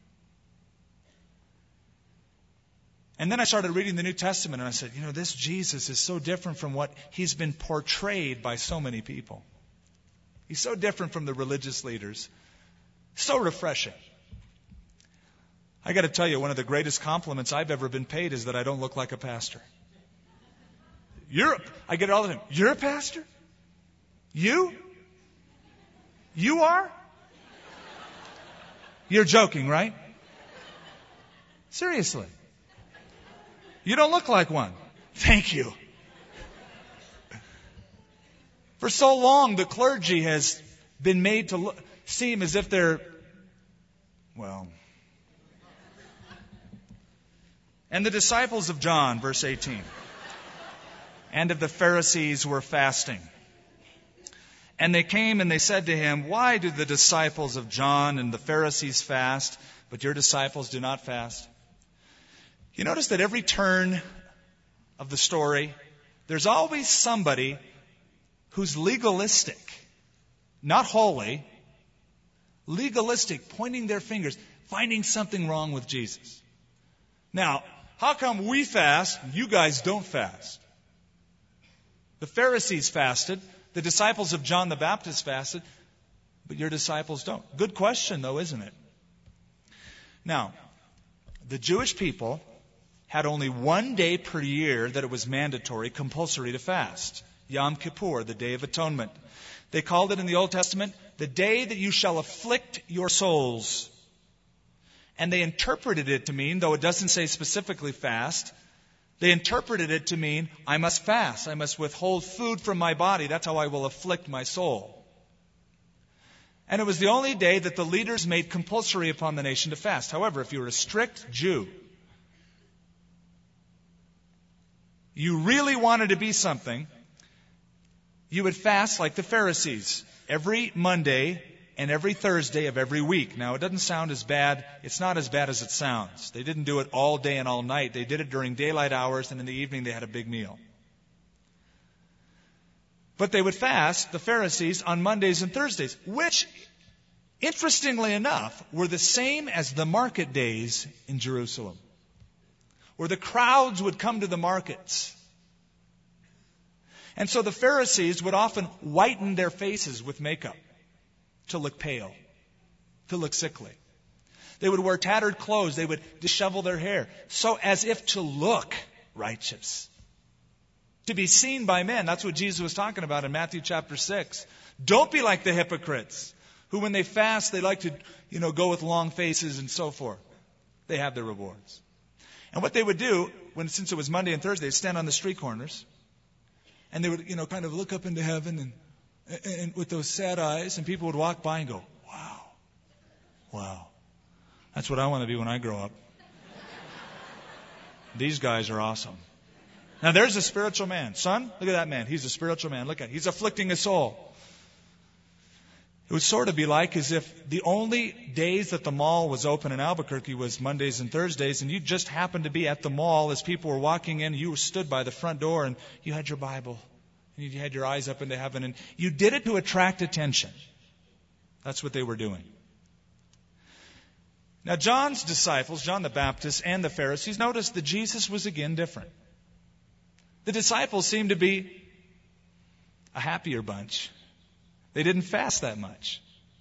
And then I started reading the New Testament and I said, this Jesus is so different from what he's been portrayed by so many people. He's so different from the religious leaders. So refreshing. I got to tell you, one of the greatest compliments I've ever been paid is that I don't look like a pastor. I get it all the time. You're a pastor? You? You are? You're joking, right? Seriously. You don't look like one. Thank you. For so long, the clergy has been made to seem as if they're, well. And the disciples of John, verse 18, and of the Pharisees were fasting. And they came and they said to him, why do the disciples of John and the Pharisees fast, but your disciples do not fast? You notice that every turn of the story, there's always somebody who's legalistic, not holy, legalistic, pointing their fingers, finding something wrong with Jesus. Now, how come we fast, you guys don't fast? The Pharisees fasted, the disciples of John the Baptist fasted, but your disciples don't. Good question, though, isn't it? Now, the Jewish people had only one day per year that it was mandatory, compulsory to fast. Yom Kippur, the Day of Atonement. They called it in the Old Testament, the day that you shall afflict your souls. And they interpreted it to mean, though it doesn't say specifically fast, they interpreted it to mean, I must fast. I must withhold food from my body. That's how I will afflict my soul. And it was the only day that the leaders made compulsory upon the nation to fast. However, if you were a strict Jew, you really wanted to be something, you would fast like the Pharisees every Monday and every Thursday of every week. Now, it doesn't sound as bad. It's not as bad as it sounds. They didn't do it all day and all night. They did it during daylight hours, and in the evening they had a big meal. But they would fast, the Pharisees, on Mondays and Thursdays, which, interestingly enough, were the same as the market days in Jerusalem, where the crowds would come to the markets. And so the Pharisees would often whiten their faces with makeup to look pale, to look sickly. They would wear tattered clothes. They would dishevel their hair, so as if to look righteous, to be seen by men. That's what Jesus was talking about in Matthew chapter 6. Don't be like the hypocrites, who when they fast, they like to, go with long faces and so forth. They have their rewards. And what they would do, since it was Monday and Thursday, they'd stand on the street corners, and they would, kind of look up into heaven and with those sad eyes, and people would walk by and go, wow, that's what I want to be when I grow up. These guys are awesome. Now there's a spiritual man. Son, look at that man. He's a spiritual man. Look at him. He's afflicting a soul. It would sort of be like as if the only days that the mall was open in Albuquerque was Mondays and Thursdays, and you just happened to be at the mall as people were walking in. You stood by the front door, and you had your Bible, and you had your eyes up into heaven, and you did it to attract attention. That's what they were doing. Now, John's disciples, John the Baptist and the Pharisees, noticed that Jesus was again different. The disciples seemed to be a happier bunch. They didn't fast that much.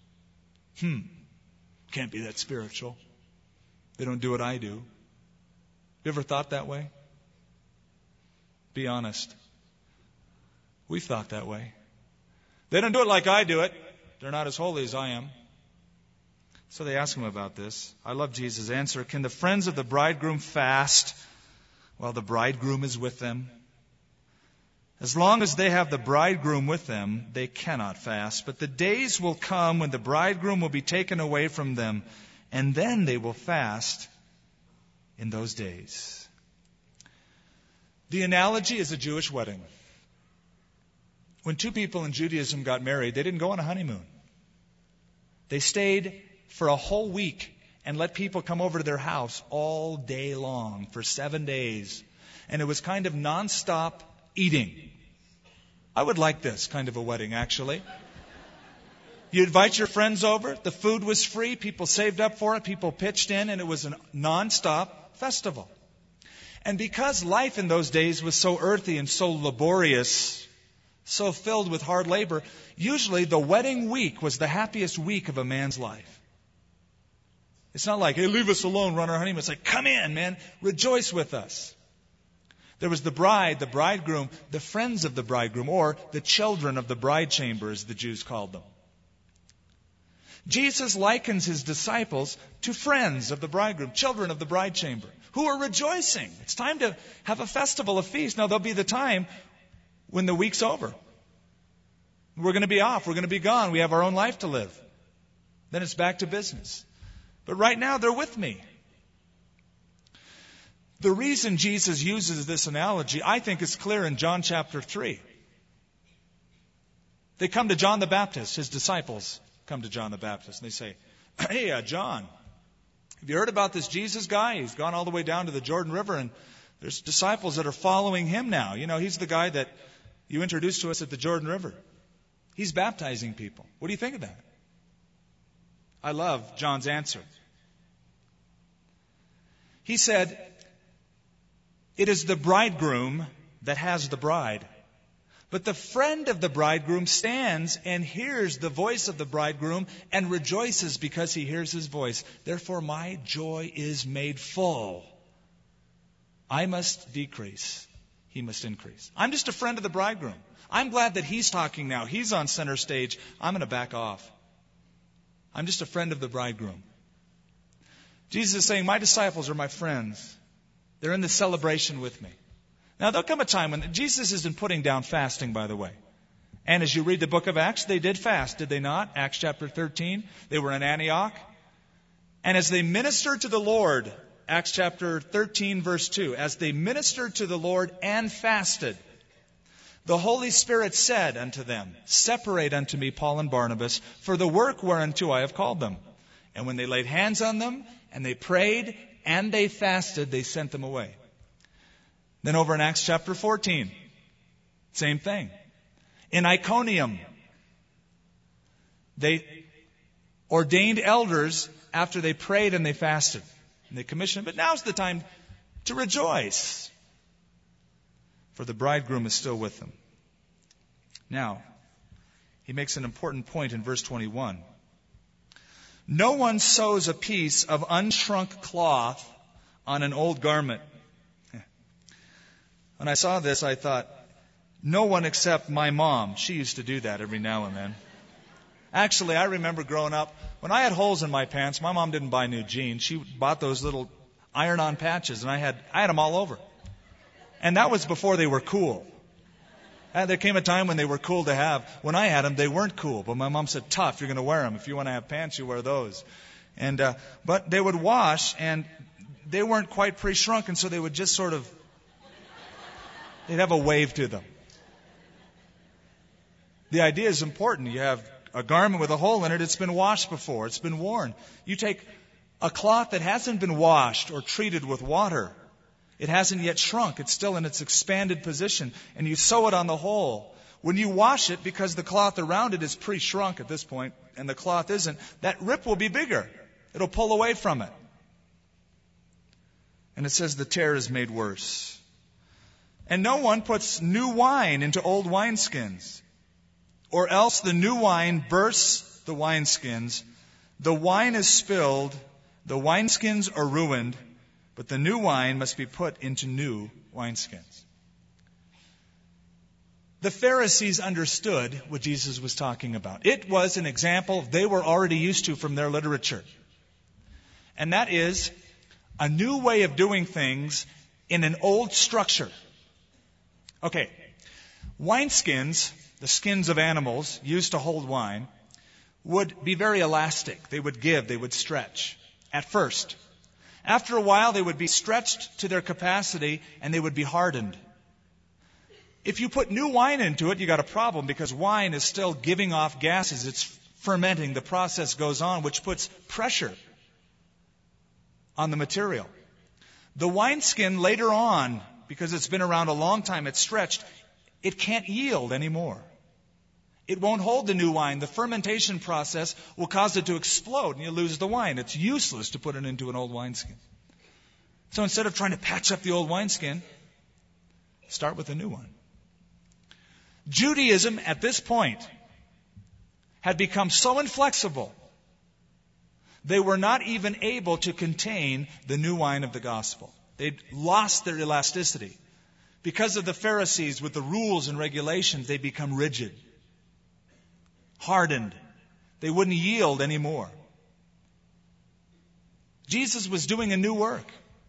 Can't be that spiritual. They don't do what I do. You ever thought that way? Be honest. We've thought that way. They don't do it like I do it. They're not as holy as I am. So they ask him about this. I love Jesus' answer. Can the friends of the bridegroom fast while the bridegroom is with them? As long as they have the bridegroom with them, they cannot fast. But the days will come when the bridegroom will be taken away from them, and then they will fast in those days. The analogy is a Jewish wedding. When two people in Judaism got married, they didn't go on a honeymoon. They stayed for a whole week and let people come over to their house all day long for 7 days. And it was kind of nonstop eating. I would like this kind of a wedding, actually. You invite your friends over. The food was free. People saved up for it. People pitched in, and it was a nonstop festival. And because life in those days was so earthy and so laborious, so filled with hard labor, usually the wedding week was the happiest week of a man's life. It's not like, hey, leave us alone, run our honeymoon. It's like, come in, man. Rejoice with us. There was the bride, the bridegroom, the friends of the bridegroom, or the children of the bride chamber, as the Jews called them. Jesus likens his disciples to friends of the bridegroom, children of the bride chamber, who are rejoicing. It's time to have a festival, a feast. Now, there'll be the time when the week's over. We're going to be off. We're going to be gone. We have our own life to live. Then it's back to business. But right now, they're with me. The reason Jesus uses this analogy, I think, is clear in John chapter 3. They come to John the Baptist. His disciples come to John the Baptist. And they say, hey, John, have you heard about this Jesus guy? He's gone all the way down to the Jordan River, and there's disciples that are following him now. You know, he's the guy that you introduced to us at the Jordan River. He's baptizing people. What do you think of that? I love John's answer. He said, it is the bridegroom that has the bride. But the friend of the bridegroom stands and hears the voice of the bridegroom and rejoices because he hears his voice. Therefore, my joy is made full. I must decrease. He must increase. I'm just a friend of the bridegroom. I'm glad that he's talking now. He's on center stage. I'm going to back off. I'm just a friend of the bridegroom. Jesus is saying, my disciples are my friends. They're in the celebration with me. Now, there'll come a time when Jesus isn't putting down fasting, by the way. And as you read the book of Acts, they did fast, did they not? Acts chapter 13, they were in Antioch. And as they ministered to the Lord, Acts chapter 13, verse 2, as they ministered to the Lord and fasted, the Holy Spirit said unto them, separate unto me Paul and Barnabas for the work whereunto I have called them. And when they laid hands on them, and they prayed, and they fasted, they sent them away. Then over in Acts chapter 14, same thing. In Iconium, they ordained elders after they prayed and they fasted. And they commissioned, but now's the time to rejoice, for the bridegroom is still with them. Now, he makes an important point in verse 21. No one sews a piece of unshrunk cloth on an old garment. When I saw this, I thought, no one except my mom. She used to do that every now and then. Actually, I remember growing up, when I had holes in my pants, my mom didn't buy new jeans. She bought those little iron-on patches, and I had them all over. And that was before they were cool. And there came a time when they were cool to have. When I had them, they weren't cool. But my mom said, tough, you're going to wear them. If you want to have pants, you wear those. And but they would wash, and they weren't quite pre-shrunk, and so they would just sort of, they'd have a wave to them. The idea is important. You have a garment with a hole in it. It's been washed before. It's been worn. You take a cloth that hasn't been washed or treated with water. It hasn't yet shrunk. It's still in its expanded position. And you sew it on the hole. When you wash it, because the cloth around it is pre-shrunk at this point, and the cloth isn't, that rip will be bigger. It'll pull away from it. And it says the tear is made worse. And no one puts new wine into old wineskins, or else the new wine bursts the wineskins. The wine is spilled, the wineskins are ruined, but the new wine must be put into new wineskins. The Pharisees understood what Jesus was talking about. It was an example they were already used to from their literature. And that is a new way of doing things in an old structure. Okay, wineskins, the skins of animals used to hold wine, would be very elastic. They would give, they would stretch at first. After a while, they would be stretched to their capacity and they would be hardened. If you put new wine into it, you got a problem because wine is still giving off gases. It's fermenting. The process goes on, which puts pressure on the material. The wineskin later on, because it's been around a long time, it's stretched, it can't yield anymore. It won't hold the new wine. The fermentation process will cause it to explode and you lose the wine. It's useless to put it into an old wineskin. So instead of trying to patch up the old wineskin, start with a new one. Judaism at this point had become so inflexible They were not even able to contain the new wine of the gospel. They'd lost their elasticity. Because of the Pharisees with the rules and regulations, they become rigid, hardened. They wouldn't yield anymore. Jesus was doing a new work.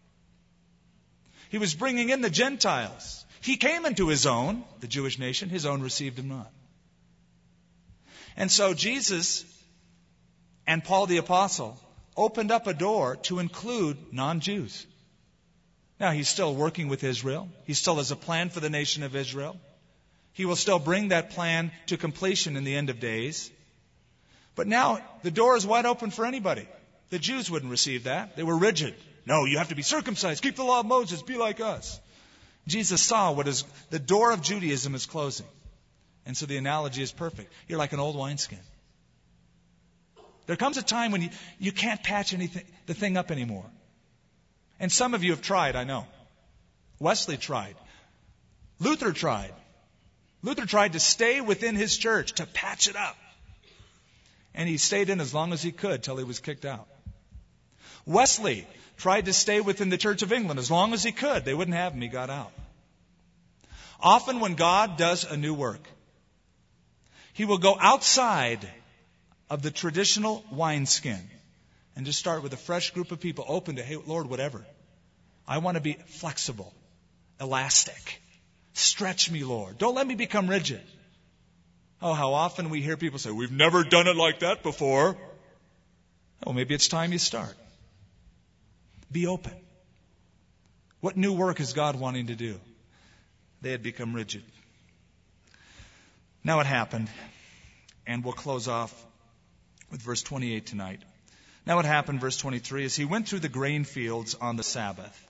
He was bringing in the Gentiles. He came into his own, the Jewish nation. His own received him not. And so Jesus and Paul the Apostle opened up a door to include non-Jews. Now, he's still working with Israel. He still has a plan for the nation of Israel. He will still bring that plan to completion in the end of days. But now the door is wide open for anybody. The Jews wouldn't receive that. They were rigid. No, you have to be circumcised. Keep the law of Moses. Be like us. Jesus saw the door of Judaism is closing. And so the analogy is perfect. You're like an old wineskin. There comes a time when you can't patch the thing up anymore. And some of you have tried, I know. Wesley tried. Luther tried. Luther tried to stay within his church, to patch it up. And he stayed in as long as he could till he was kicked out. Wesley tried to stay within the Church of England as long as he could. They wouldn't have him. He got out. Often when God does a new work, He will go outside of the traditional wineskin and just start with a fresh group of people open to, hey, Lord, whatever. I want to be flexible, elastic. Stretch me, Lord. Don't let me become rigid. Oh, how often we hear people say, we've never done it like that before. Oh, maybe it's time you start. Be open. What new work is God wanting to do? They had become rigid. Now it happened, and we'll close off with verse 28 tonight. Now it happened, verse 23, as he went through the grain fields on the Sabbath.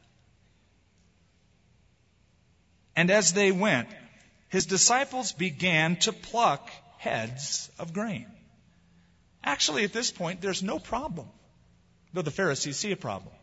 And as they went, his disciples began to pluck heads of grain. Actually, at this point, there's no problem, though the Pharisees see a problem.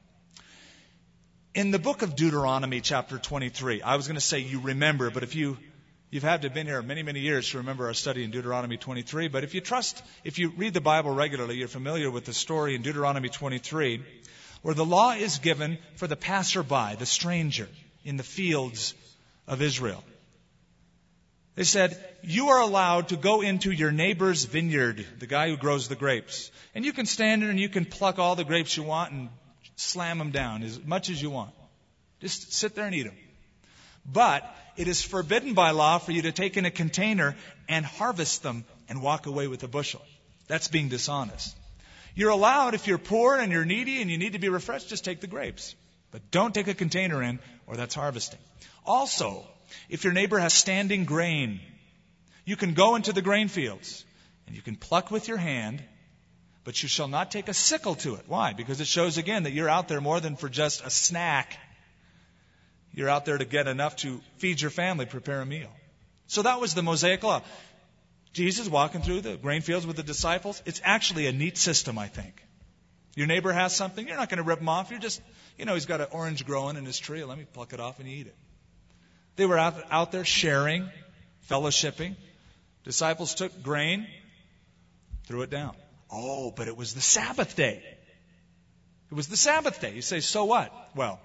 In the book of Deuteronomy, chapter 23, I was going to say you remember, but if you've had to have been here many, many years to remember our study in Deuteronomy 23, but if you read the Bible regularly, you're familiar with the story in Deuteronomy 23, where the law is given for the passerby, the stranger, in the fields of Israel. They said, you are allowed to go into your neighbor's vineyard, the guy who grows the grapes, and you can stand there and you can pluck all the grapes you want and slam them down as much as you want. Just sit there and eat them. But it is forbidden by law for you to take in a container and harvest them and walk away with a bushel. That's being dishonest. You're allowed, if you're poor and you're needy and you need to be refreshed, just take the grapes. But don't take a container in, or that's harvesting. Also, if your neighbor has standing grain, you can go into the grain fields and you can pluck with your hand, but you shall not take a sickle to it. Why? Because it shows again that you're out there more than for just a snack. You're out there to get enough to feed your family, prepare a meal. So that was the Mosaic law. Jesus walking through the grain fields with the disciples. It's actually a neat system, I think. Your neighbor has something, you're not going to rip him off. You're just, he's got an orange growing in his tree. Let me pluck it off and eat it. They were out there sharing, fellowshipping. Disciples took grain, threw it down. Oh, but it was the Sabbath day. It was the Sabbath day. You say, so what? Well,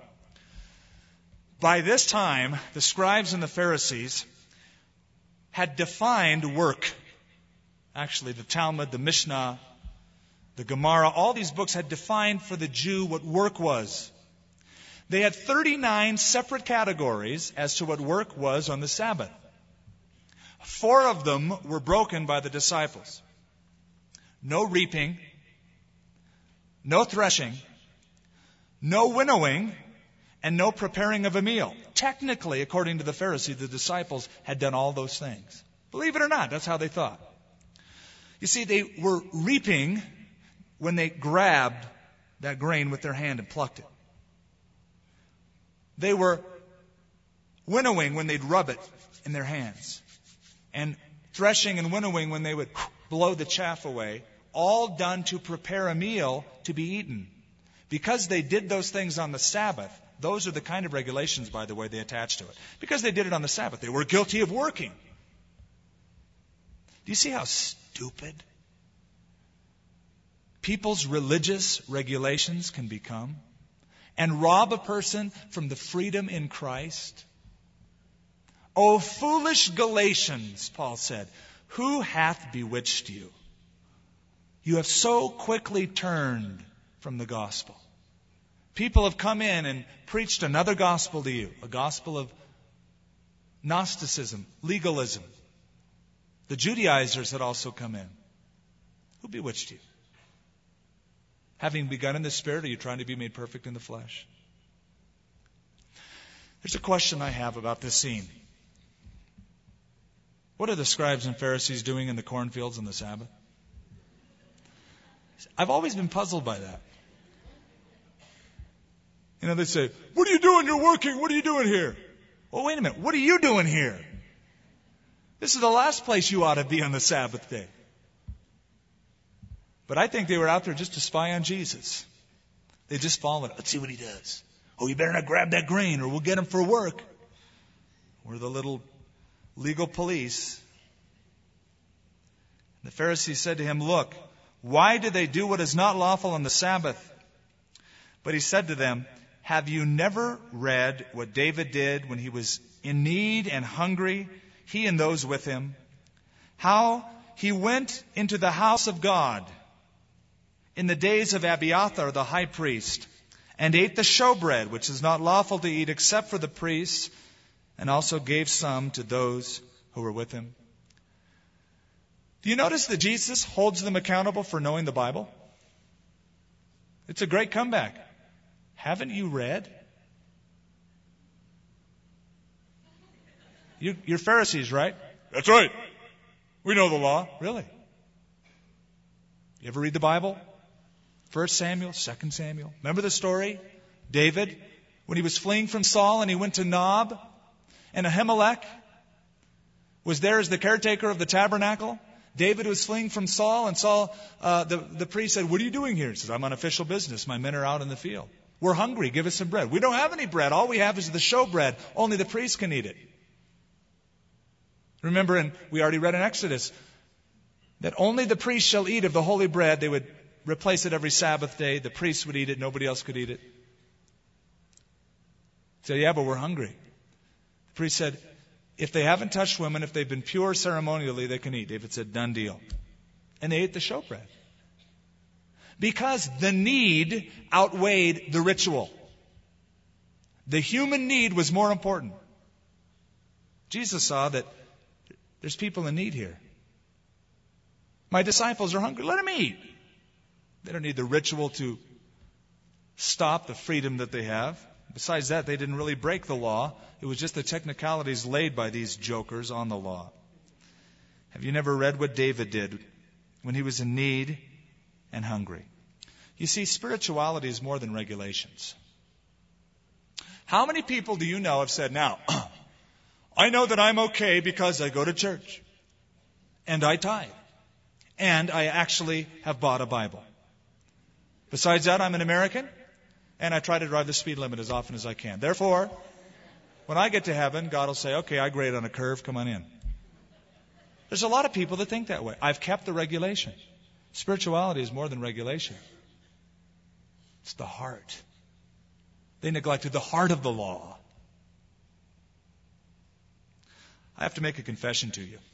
by this time, the scribes and the Pharisees had defined work. Actually, the Talmud, the Mishnah, the Gemara, all these books had defined for the Jew what work was. They had 39 separate categories as to what work was on the Sabbath. 4 of them were broken by the disciples. No reaping, no threshing, no winnowing, and no preparing of a meal. Technically, according to the Pharisees, the disciples had done all those things. Believe it or not, that's how they thought. You see, they were reaping when they grabbed that grain with their hand and plucked it. They were winnowing when they'd rub it in their hands. And threshing and winnowing when they would blow the chaff away. All done to prepare a meal to be eaten. Because they did those things on the Sabbath, those are the kind of regulations, by the way, they attached to it. Because they did it on the Sabbath, they were guilty of working. Do you see how stupid? people's religious regulations can become and rob a person from the freedom in Christ? O foolish Galatians, Paul said, who hath bewitched you? You have so quickly turned from the gospel. People have come in and preached another gospel to you, a gospel of Gnosticism, legalism. The Judaizers had also come in. Who bewitched you? Having begun in the Spirit, are you trying to be made perfect in the flesh? There's a question I have about this scene. What are the scribes and Pharisees doing in the cornfields on the Sabbath? I've always been puzzled by that. You know, they say, what are you doing? You're working. What are you doing here? Well, wait a minute. What are you doing here? This is the last place you ought to be on the Sabbath day. But I think they were out there just to spy on Jesus. They just followed. Let's see what he does. Oh, you better not grab that grain or we'll get him for work. We're the little legal police. The Pharisees said to him, look, why do they do what is not lawful on the Sabbath? But he said to them, have you never read what David did when he was in need and hungry, he and those with him? How he went into the house of God in the days of Abiathar the high priest, and ate the showbread, which is not lawful to eat except for the priests, and also gave some to those who were with him. Do you notice that Jesus holds them accountable for knowing the Bible? It's a great comeback. Haven't you read? You're Pharisees, right? That's right. We know the law. Really? You ever read the Bible? 1 Samuel, 2 Samuel. Remember the story? David, when he was fleeing from Saul and he went to Nob, and Ahimelech was there as the caretaker of the tabernacle. David was fleeing from Saul, and Saul, the priest said, what are you doing here? He says, I'm on official business. My men are out in the field. We're hungry. Give us some bread. We don't have any bread. All we have is the showbread. Only the priest can eat it. Remember, and we already read in Exodus, that only the priest shall eat of the holy bread. They would replace it every Sabbath day. The priest would eat it. Nobody else could eat it. He said, yeah, but we're hungry. The priest said, if they haven't touched women, if they've been pure ceremonially, they can eat. David said, done deal. And they ate the showbread. Because the need outweighed the ritual. The human need was more important. Jesus saw that there's people in need here. My disciples are hungry. Let them eat. They don't need the ritual to stop the freedom that they have. Besides that, they didn't really break the law. It was just the technicalities laid by these jokers on the law. Have you never read what David did when he was in need and hungry? You see, spirituality is more than regulations. How many people do you know have said, now, I know that I'm okay because I go to church and I tithe and I actually have bought a Bible. Besides that, I'm an American and I try to drive the speed limit as often as I can. Therefore, when I get to heaven, God will say, okay, I grade on a curve, come on in. There's a lot of people that think that way. I've kept the regulation. Spirituality is more than regulation. It's the heart. They neglected the heart of the law. I have to make a confession to you.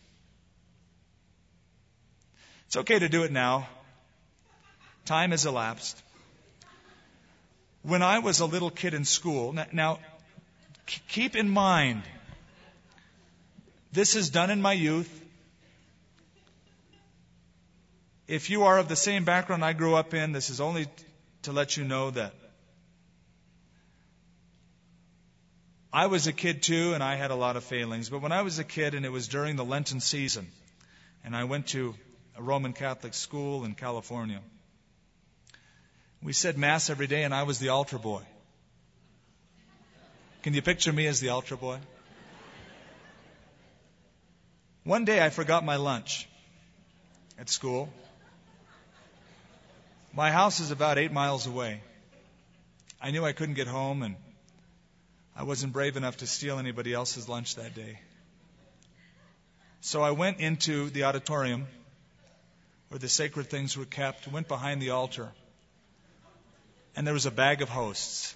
It's okay to do it now. Time has elapsed. When I was a little kid in school, now keep in mind, this is done in my youth. If you are of the same background I grew up in, this is only to let you know that I was a kid too, and I had a lot of failings. But when I was a kid, and it was during the Lenten season, and I went to a Roman Catholic school in California, we said Mass every day, and I was the altar boy. Can you picture me as the altar boy? One day I forgot my lunch at school. My house is about 8 miles away. I knew I couldn't get home, and I wasn't brave enough to steal anybody else's lunch that day. So I went into the auditorium where the sacred things were kept, went behind the altar, and there was a bag of hosts.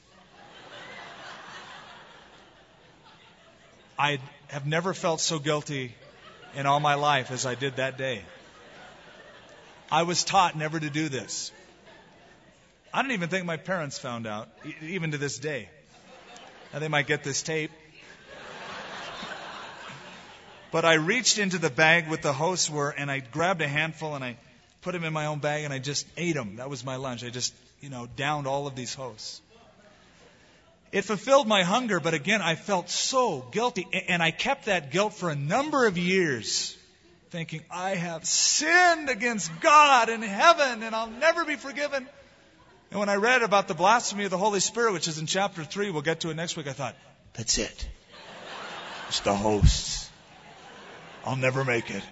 I have never felt so guilty in all my life as I did that day. I was taught never to do this. I don't even think my parents found out, even to this day. Now, they might get this tape. But I reached into the bag with the hosts were, and I grabbed a handful, and I put them in my own bag, and I just ate them. That was my lunch. I just, downed all of these hosts. It fulfilled my hunger, but again, I felt so guilty. And I kept that guilt for a number of years, thinking, I have sinned against God and heaven, and I'll never be forgiven. And when I read about the blasphemy of the Holy Spirit, which is in chapter 3, we'll get to it next week, I thought, that's it. It's the hosts. I'll never make it.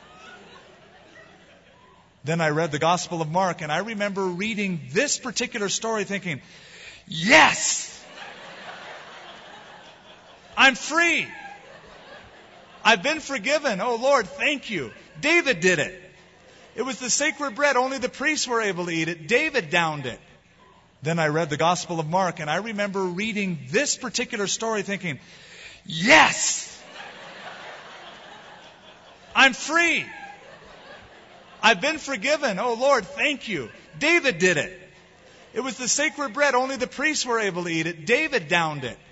Then I read the Gospel of Mark, and I remember reading this particular story thinking, yes! I'm free. I've been forgiven. Oh, Lord, thank you. David did it. It was the sacred bread. Only the priests were able to eat it. David downed it. Then I read the Gospel of Mark, and I remember reading this particular story thinking, yes! I'm free. I've been forgiven. Oh, Lord, thank you. David did it. It was the sacred bread. Only the priests were able to eat it. David downed it.